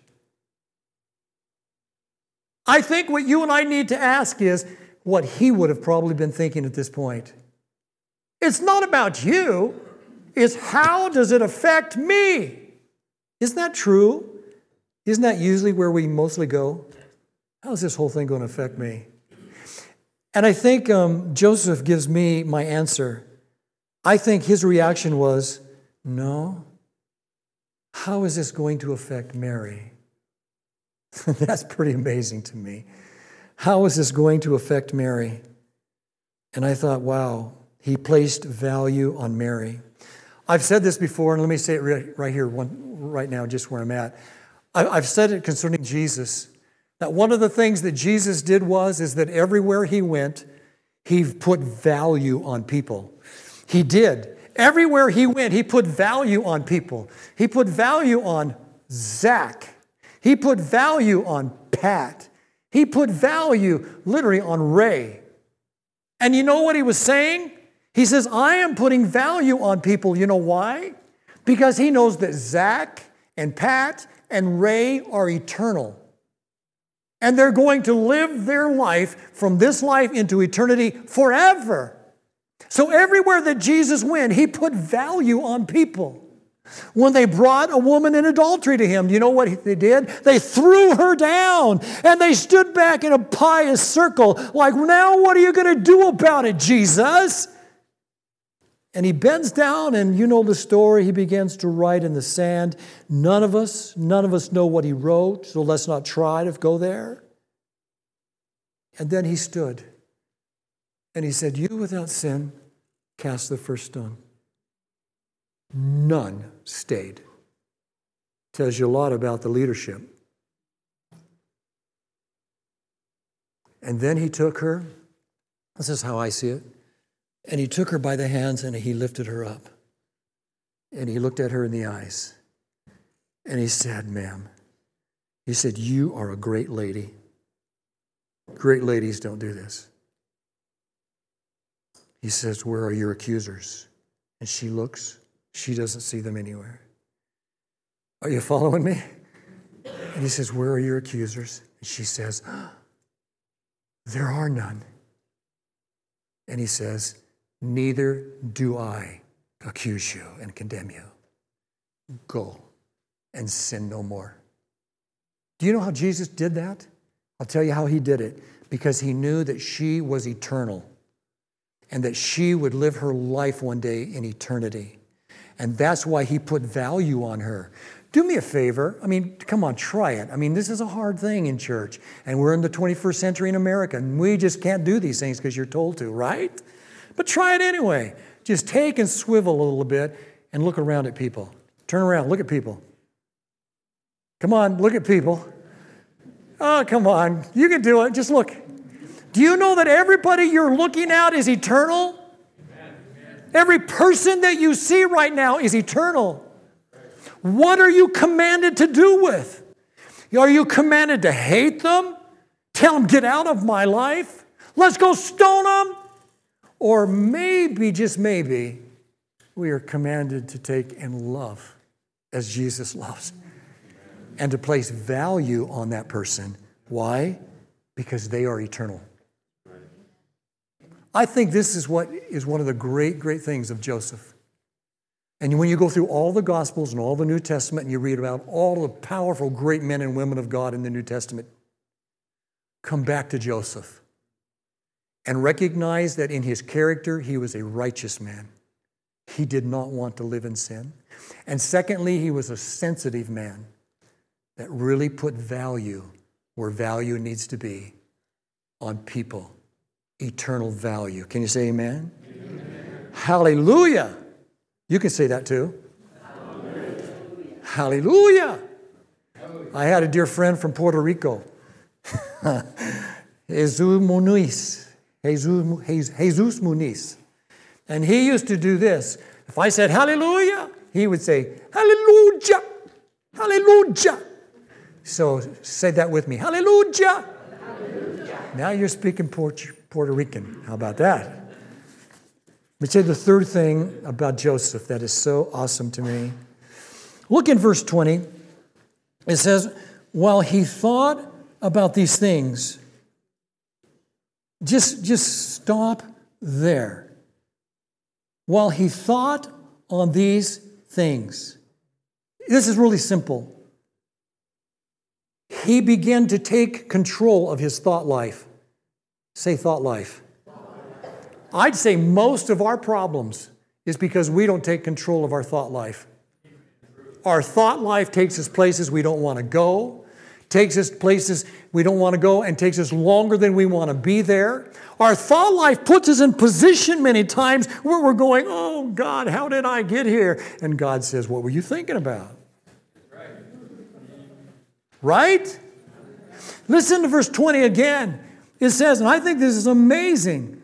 I think what you and I need to ask is what he would have probably been thinking at this point. It's not about you. It's how does it affect me? Isn't that true? Isn't that usually where we mostly go? How is this whole thing going to affect me? And I think um, Joseph gives me my answer. I think his reaction was, no. How is this going to affect Mary? That's pretty amazing to me. How is this going to affect Mary? And I thought, wow, he placed value on Mary. I've said this before, and let me say it right, right here, one, right now, just where I'm at. I, I've said it concerning Jesus, that one of the things that Jesus did was, is that everywhere he went, he put value on people. He did. Everywhere he went, he put value on people. He put value on Zach. He put value on Pat. He put value literally on Ray. And you know what he was saying? He says, I am putting value on people. You know why? Because he knows that Zach and Pat and Ray are eternal. And they're going to live their life from this life into eternity forever. So everywhere that Jesus went, he put value on people. When they brought a woman in adultery to him, do you know what they did? They threw her down and they stood back in a pious circle like, now what are you going to do about it, Jesus? And he bends down and you know the story. He begins to write in the sand. None of us, none of us know what he wrote, so let's not try to go there. And then he stood and he said, you without sin, cast the first stone. None stayed. Tells you a lot about the leadership. And then he took her, this is how I see it, and he took her by the hands and he lifted her up. And he looked at her in the eyes. And he said, ma'am, he said, you are a great lady. Great ladies don't do this. He says, where are your accusers? And she looks. She doesn't see them anywhere. Are you following me? And he says, where are your accusers? And she says, there are none. And he says, neither do I accuse you and condemn you. Go and sin no more. Do you know how Jesus did that? I'll tell you how he did it. Because he knew that she was eternal and that she would live her life one day in eternity. And that's why he put value on her. Do me a favor. I mean, come on, try it. I mean, this is a hard thing in church. And we're in the twenty-first century in America. And we just can't do these things because you're told to, right? But try it anyway. Just take and swivel a little bit and look around at people. Turn around, look at people. Come on, look at people. Oh, come on. You can do it. Just look. Do you know that everybody you're looking at is eternal? Every person that you see right now is eternal. What are you commanded to do with? Are you commanded to hate them? Tell them, get out of my life? Let's go stone them? Or maybe, just maybe, we are commanded to take and love as Jesus loves. And to place value on that person. Why? Because they are eternal. I think this is what is one of the great, great things of Joseph. And when you go through all the Gospels and all the New Testament and you read about all the powerful, great men and women of God in the New Testament, come back to Joseph and recognize that in his character, he was a righteous man. He did not want to live in sin. And secondly, he was a sensitive man that really put value where value needs to be on people. Eternal value. Can you say amen? Amen. Hallelujah. You can say that too. Hallelujah. Hallelujah. Hallelujah. I had a dear friend from Puerto Rico. Jesus Muniz. Jesus, Jesus Muniz. And he used to do this. If I said hallelujah, he would say hallelujah. Hallelujah. So say that with me. Hallelujah. Hallelujah. Now you're speaking Puerto Rican. How about that? Let me tell you the third thing about Joseph that is so awesome to me. Look in verse twenty. It says, while he thought about these things, just, just stop there. While he thought on these things. This is really simple. He began to take control of his thought life. Say thought life. I'd say most of our problems is because we don't take control of our thought life. Our thought life takes us places we don't want to go, takes us places we don't want to go, and takes us longer than we want to be there. Our thought life puts us in position many times where we're going, oh God, how did I get here? And God says, what were you thinking about? Right? Listen to verse twenty again. It says, and I think this is amazing.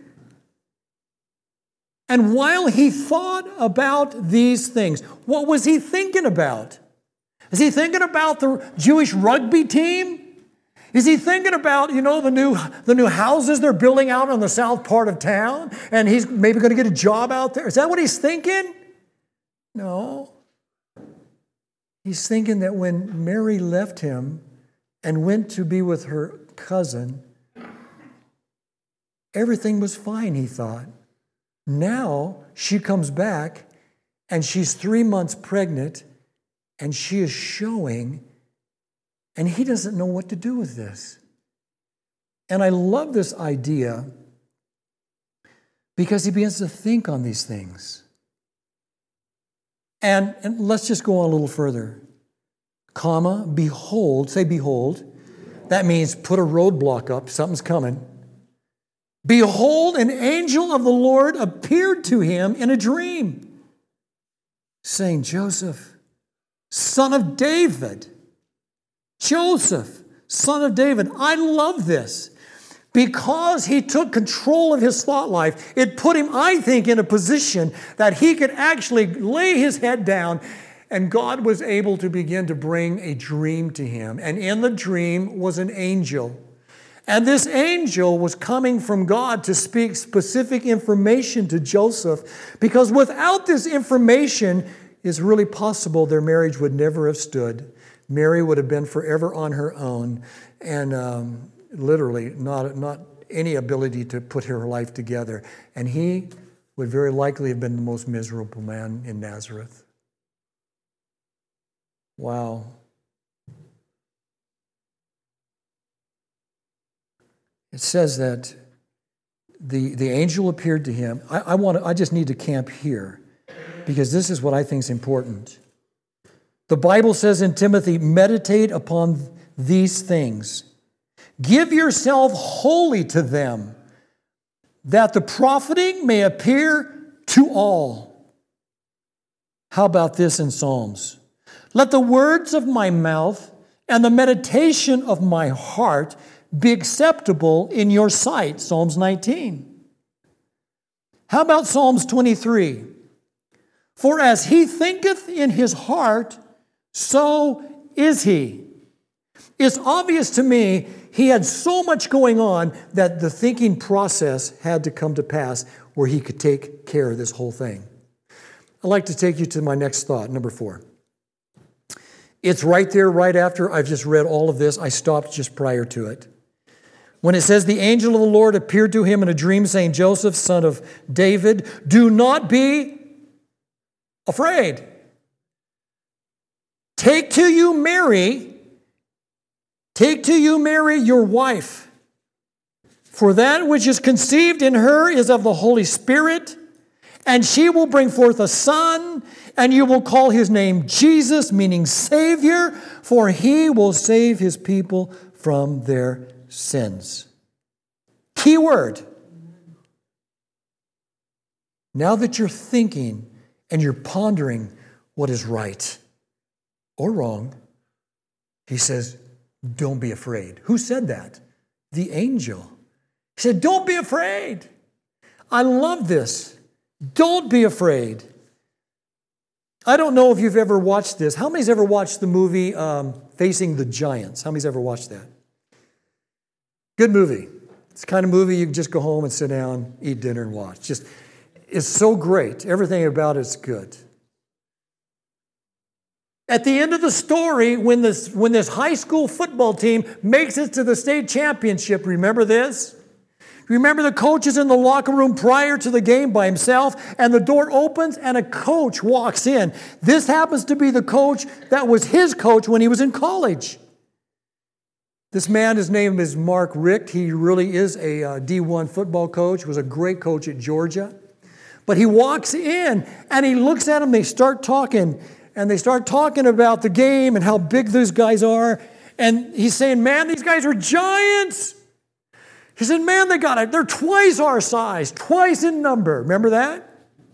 And while he thought about these things, what was he thinking about? Is he thinking about the Jewish rugby team? Is he thinking about, you know, the new, the new houses they're building out on the south part of town? And he's maybe going to get a job out there? Is that what he's thinking? No. He's thinking that when Mary left him and went to be with her cousin, everything was fine, he thought. Now she comes back and she's three months pregnant and she is showing, and he doesn't know what to do with this. And I love this idea because he begins to think on these things. And, and let's just go on a little further. Comma, behold, say behold. That means put a roadblock up, something's coming. Behold, an angel of the Lord appeared to him in a dream, saying, Joseph, son of David. Joseph, son of David. I love this. Because he took control of his thought life, it put him, I think, in a position that he could actually lay his head down, and God was able to begin to bring a dream to him. And in the dream was an angel. And this angel was coming from God to speak specific information to Joseph, because without this information, it's really possible their marriage would never have stood. Mary would have been forever on her own, and um, literally not, not any ability to put her life together. And he would very likely have been the most miserable man in Nazareth. Wow. It says that the, the angel appeared to him. I, I, want to, I just need to camp here because this is what I think is important. The Bible says in Timothy, meditate upon these things. Give yourself wholly to them, that the profiting may appear to all. How about this in Psalms? Let the words of my mouth and the meditation of my heart be acceptable in your sight. Psalms nineteen. How about Psalms twenty-three? For as he thinketh in his heart, so is he. It's obvious to me he had so much going on that the thinking process had to come to pass where he could take care of this whole thing. I'd like to take you to my next thought, number four. It's right there, right after I've just read all of this. I stopped just prior to it. When it says, the angel of the Lord appeared to him in a dream, saying, Joseph, son of David, do not be afraid. Take to you Mary, take to you Mary, your wife. For that which is conceived in her is of the Holy Spirit, and she will bring forth a son, and you will call his name Jesus, meaning Savior, for he will save his people from their sins. Key word. Now that you're thinking and you're pondering what is right or wrong, he says, don't be afraid. Who said that? The angel. He said, don't be afraid. I love this. Don't be afraid. I don't know if you've ever watched this. How many's ever watched the movie um, Facing the Giants? How many's ever watched that? Good movie. It's the kind of movie you can just go home and sit down, eat dinner, and watch. Just, is so great. Everything about it's good. At the end of the story, when this, when this high school football team makes it to the state championship, remember this? Remember the coach is in the locker room prior to the game by himself, and the door opens and a coach walks in. This happens to be the coach that was his coach when he was in college. This man, his name is Mark Richt. He really is a uh, D one football coach, was a great coach at Georgia. But he walks in and he looks at him, they start talking, and they start talking about the game and how big these guys are. And he's saying, man, these guys are giants. He said, man, they got it. They're twice our size, twice in number. Remember that?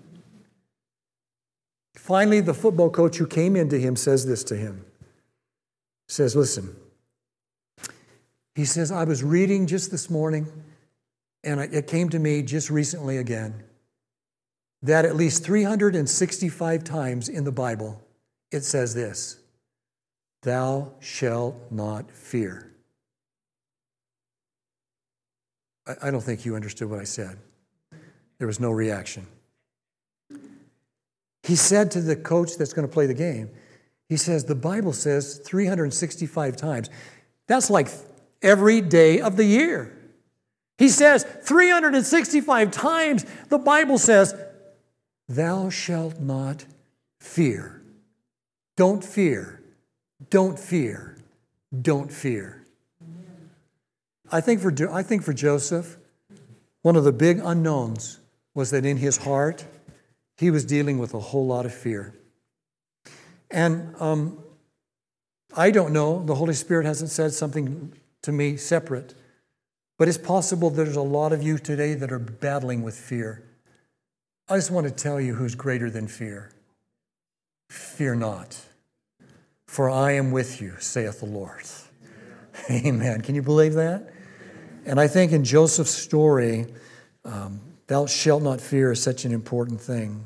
Finally, the football coach who came into him says this to him. He says, listen. He says, I was reading just this morning, and it came to me just recently again, that at least three hundred sixty-five times in the Bible, it says this, thou shalt not fear. I don't think you understood what I said. There was no reaction. He said to the coach that's going to play the game, he says, the Bible says three hundred sixty-five times. That's like every day of the year. He says three hundred sixty-five times the Bible says, thou shalt not fear. Don't fear. Don't fear. Don't fear. I think for I think for Joseph, one of the big unknowns was that in his heart, he was dealing with a whole lot of fear. And um, I don't know, the Holy Spirit hasn't said something to me separate, but it's possible there's a lot of you today that are battling with fear. I just want to tell you who's greater than fear. Fear not, for I am with you, saith the Lord. Amen. Can you believe that? And I think in Joseph's story, um, thou shalt not fear is such an important thing.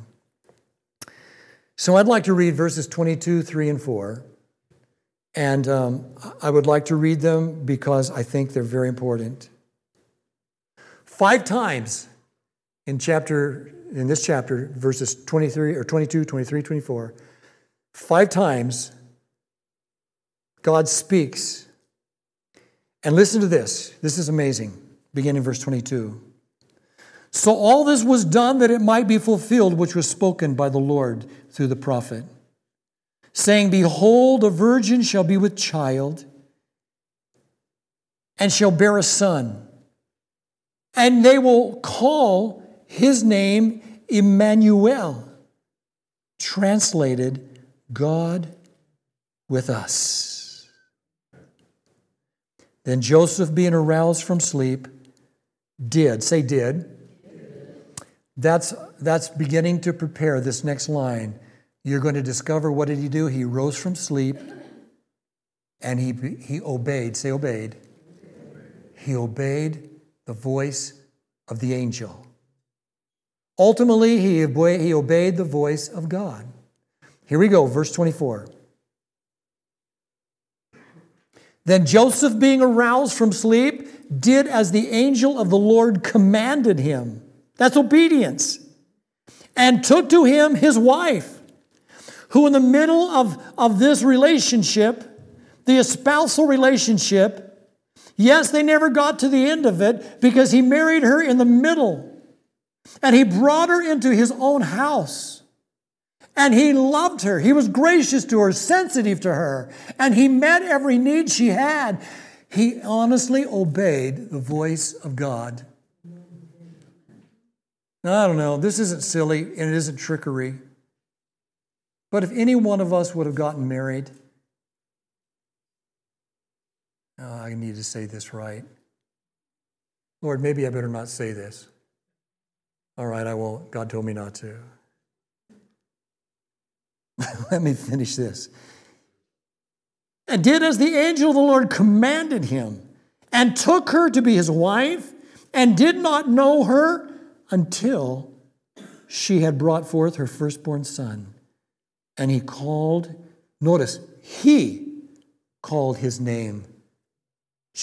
So I'd like to read verses twenty-two, three, and four. And um, I would like to read them because I think they're very important. Five times in chapter, in this chapter, verses twenty-three or twenty-two, twenty-three, twenty-four, five times God speaks. And listen to this. This is amazing. Beginning verse twenty-two. So all this was done that it might be fulfilled, which was spoken by the Lord through the prophet, saying, behold, a virgin shall be with child and shall bear a son, and they will call his name Emmanuel, translated, God with us. Then Joseph, being aroused from sleep, did, say did. That's, that's beginning to prepare this next line. You're going to discover what did he do? He rose from sleep and he, he obeyed, say obeyed. He obeyed the voice of the angel. Ultimately, he obeyed, he obeyed the voice of God. Here we go, verse twenty-four. Then Joseph, being aroused from sleep, did as the angel of the Lord commanded him. That's obedience. And took to him his wife, who in the middle of, of this relationship, the espousal relationship, yes, they never got to the end of it because he married her in the middle. And he brought her into his own house. And he loved her. He was gracious to her, sensitive to her. And he met every need she had. He honestly obeyed the voice of God. Now, I don't know. This isn't silly and it isn't trickery. But if any one of us would have gotten married, oh, I need to say this right. Lord, maybe I better not say this. All right, I won't. God told me not to. Let me finish this. And did as the angel of the Lord commanded him, and took her to be his wife, and did not know her until she had brought forth her firstborn son. And he called, notice, he called his name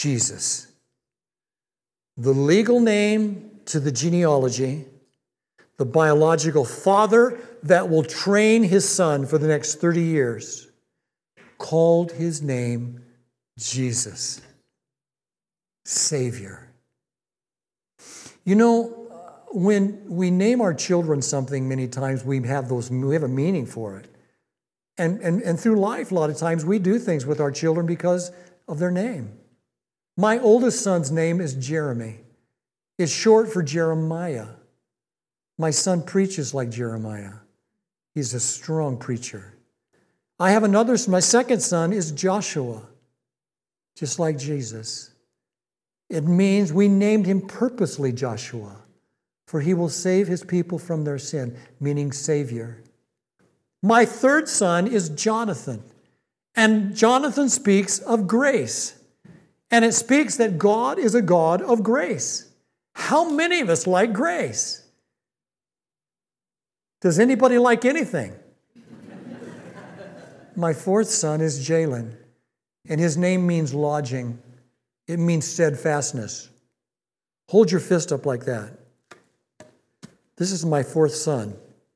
Jesus. The legal name to the genealogy, the biological father that will train his son for the next thirty years, called his name Jesus, Savior. You know, when we name our children something, many times we have those, we have a meaning for it. And, and, and through life, a lot of times we do things with our children because of their name. My oldest son's name is Jeremy. It's short for Jeremiah. My son preaches like Jeremiah. He's a strong preacher. I have another, my second son is Joshua, just like Jesus. It means we named him purposely Joshua, for he will save his people from their sin, meaning Savior. My third son is Jonathan, and Jonathan speaks of grace, and it speaks that God is a God of grace. How many of us like grace? Does anybody like anything? My fourth son is Jalen, and his name means lodging. It means steadfastness. Hold your fist up like that. This is my fourth son.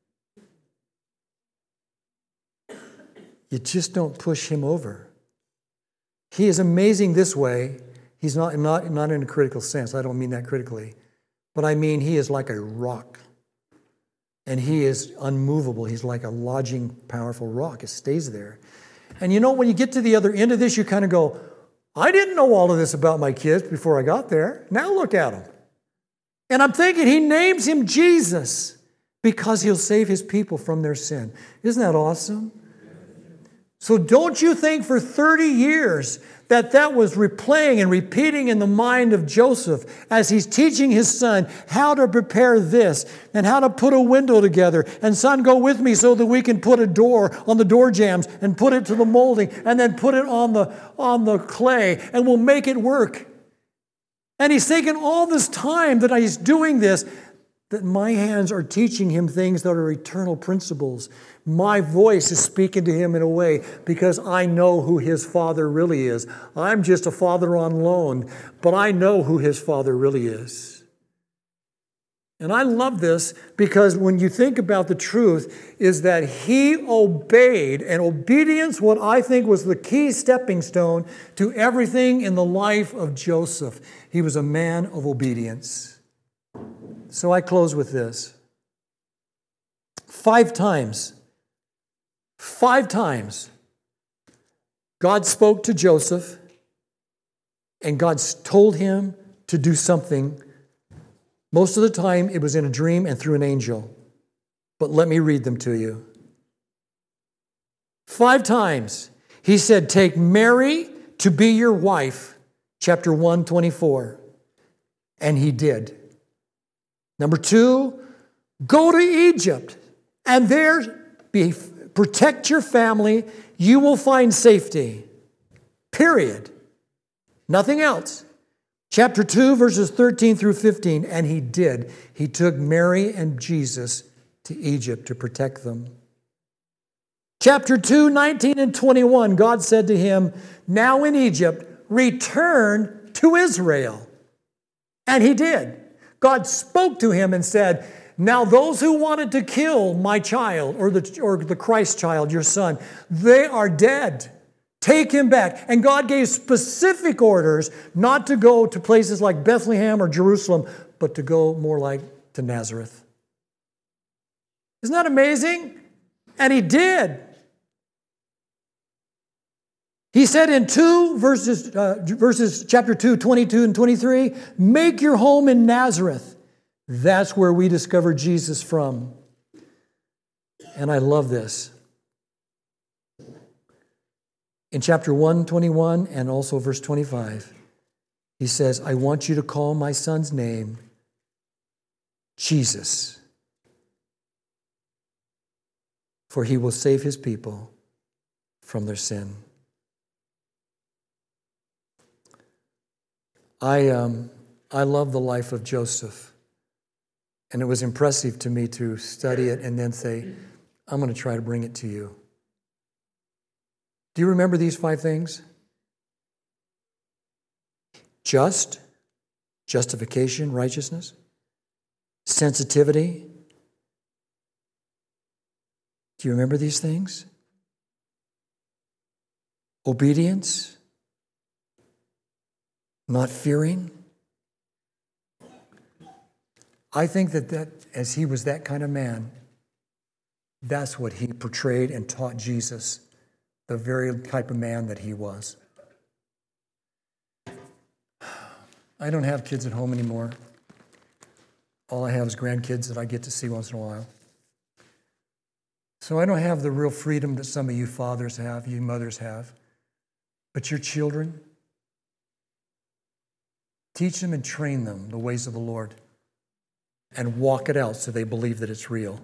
You just don't push him over. He is amazing this way. He's not, not, not in a critical sense. I don't mean that critically. But I mean he is like a rock. And he is unmovable. He's like a lodging, powerful rock. It stays there. And you know, when you get to the other end of this, you kind of go, I didn't know all of this about my kids before I got there. Now look at them. And I'm thinking he names him Jesus because he'll save his people from their sin. Isn't that awesome? So don't you think for thirty years that that was replaying and repeating in the mind of Joseph as he's teaching his son how to prepare this and how to put a window together. And son, go with me so that we can put a door on the door jambs and put it to the molding and then put it on the, on the clay and we'll make it work. And he's taken all this time that he's doing this, that my hands are teaching him things that are eternal principles. My voice is speaking to him in a way because I know who his father really is. I'm just a father on loan, but I know who his father really is. And I love this because when you think about the truth is that he obeyed, and obedience, what I think was the key stepping stone to everything in the life of Joseph. He was a man of obedience. So I close with this. Five times, five times, God spoke to Joseph, and God told him to do something. Most of the time, it was in a dream and through an angel. But let me read them to you. Five times, he said, take Mary to be your wife, chapter one, twenty-four. And he did. Number two, go to Egypt and there be, protect your family. You will find safety. Period. Nothing else. Chapter two, verses thirteen through fifteen. And he did. He took Mary and Jesus to Egypt to protect them. Chapter two, nineteen and twenty-one. God said to him, now in Egypt, return to Israel. And he did. God spoke to him and said, now those who wanted to kill my child or the, or the Christ child, your son, they are dead. Take him back. And God gave specific orders not to go to places like Bethlehem or Jerusalem, but to go more like to Nazareth. Isn't that amazing? And he did. He said in two verses, uh, verses chapter two, twenty-two and twenty-three, make your home in Nazareth. That's where we discovered Jesus from. And I love this. In chapter one, twenty-one and also verse twenty-five, he says, I want you to call my son's name Jesus, for he will save his people from their sin. I, um, I love the life of Joseph. And it was impressive to me to study it and then say, I'm going to try to bring it to you. Do you remember these five things? Just, justification, righteousness, sensitivity, Do you remember these things? Obedience, not fearing. I think that, that as he was that kind of man, that's what he portrayed and taught Jesus, the very type of man that he was. I don't have kids at home anymore. All I have is grandkids that I get to see once in a while. So I don't have the real freedom that some of you fathers have, you mothers have. But your children, teach them and train them the ways of the Lord and walk it out so they believe that it's real.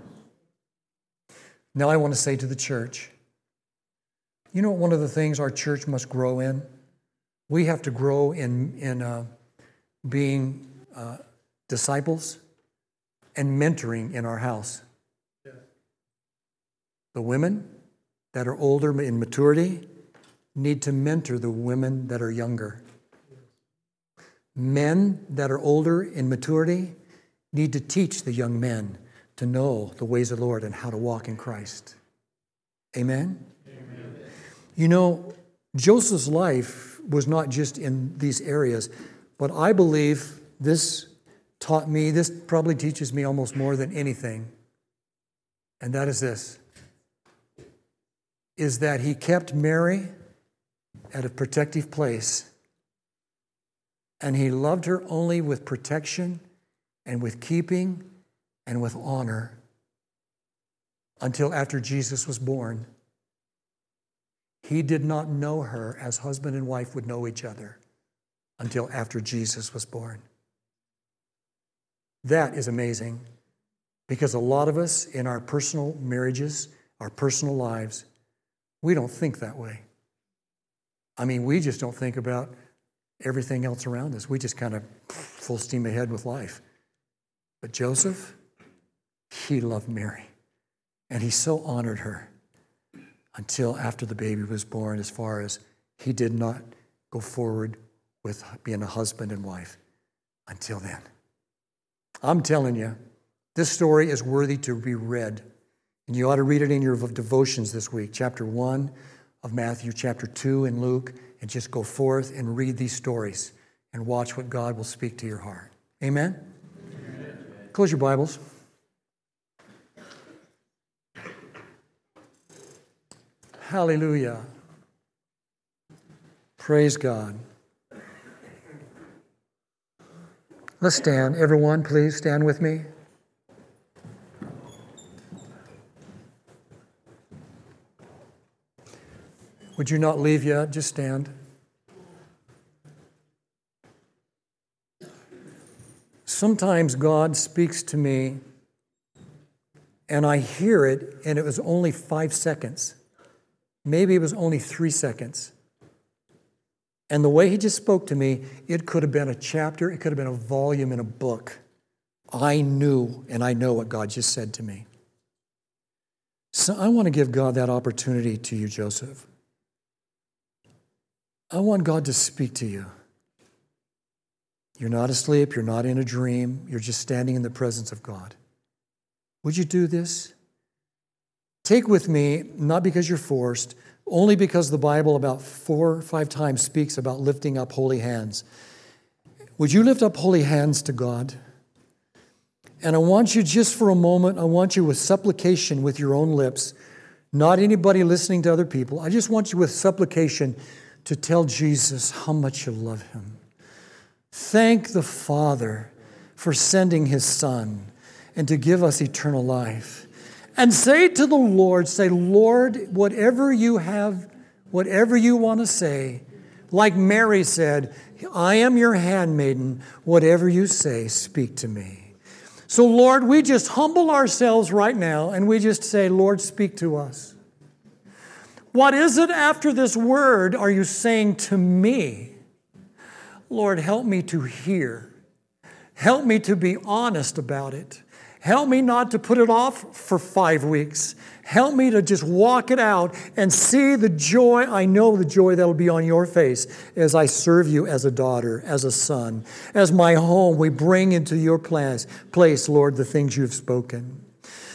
Now I want to say to the church, you know what one of the things our church must grow in? We have to grow in, in uh, being uh, disciples and mentoring in our house. Yeah. The women that are older in maturity need to mentor the women that are younger. Men that are older in maturity need to teach the young men to know the ways of the Lord and how to walk in Christ. Amen? Amen. You know, Joseph's life was not just in these areas, but I believe this taught me, this probably teaches me almost more than anything, and that is this, is that he kept Mary at a protective place, and he loved her only with protection and with keeping and with honor until after Jesus was born. He did not know her as husband and wife would know each other until after Jesus was born. That is amazing, because a lot of us in our personal marriages, our personal lives, we don't think that way. I mean, we just don't think about everything else around us. We just kind of full steam ahead with life. But Joseph, he loved Mary, and he so honored her until after the baby was born, as far as he did not go forward with being a husband and wife until then. I'm telling you, this story is worthy to be read, and you ought to read it in your devotions this week, chapter one of Matthew, chapter two in Luke, and just go forth and read these stories and watch what God will speak to your heart. Amen? Amen. Close your Bibles. Hallelujah. Praise God. Let's stand. Everyone, please stand with me. Would you not leave yet? Just stand. Sometimes God speaks to me, and I hear it, and it was only five seconds. Maybe it was only three seconds. And the way he just spoke to me, it could have been a chapter, it could have been a volume in a book. I knew, and I know what God just said to me. So I want to give God that opportunity to you, Joseph. I want God to speak to you. You're not asleep, you're not in a dream, you're just standing in the presence of God. Would you do this? Take with me, not because you're forced, only because the Bible about four or five times speaks about lifting up holy hands. Would you lift up holy hands to God? And I want you just for a moment, I want you with supplication with your own lips, not anybody listening to other people. I just want you with supplication to tell Jesus how much you love him. Thank the Father for sending his Son and to give us eternal life. And say to the Lord, say, Lord, whatever you have, whatever you want to say, like Mary said, I am your handmaiden. Whatever you say, speak to me. So, Lord, we just humble ourselves right now and we just say, Lord, speak to us. What is it after this word are you saying to me? Lord, help me to hear. Help me to be honest about it. Help me not to put it off for five weeks. Help me to just walk it out and see the joy. I know the joy that will be on your face as I serve you as a daughter, as a son. As my home, we bring into your place, place, Lord, the things you've spoken.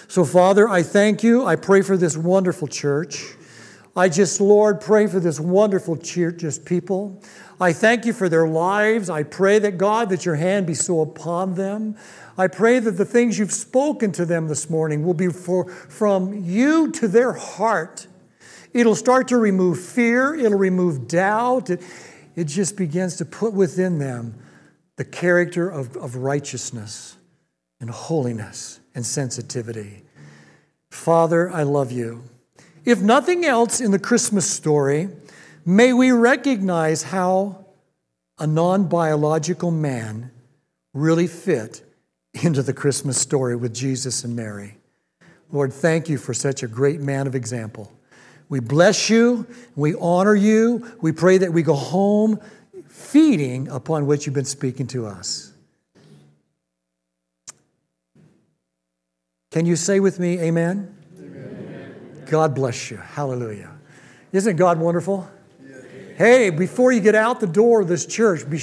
So, Father, I thank you. I pray for this wonderful church. I just, Lord, pray for this wonderful church, just people. I thank you for their lives. I pray that, God, that your hand be so upon them. I pray that the things you've spoken to them this morning will be for, from you to their heart. It'll start to remove fear. It'll remove doubt. It, it just begins to put within them the character of, of righteousness and holiness and sensitivity. Father, I love you. If nothing else in the Christmas story, may we recognize how a non-biological man really fit into the Christmas story with Jesus and Mary. Lord, thank you for such a great man of example. We bless you. We honor you. We pray that we go home feeding upon what you've been speaking to us. Can you say with me, amen? Amen. God bless you. Hallelujah. Isn't God wonderful? Yes. Hey, before you get out the door of this church, be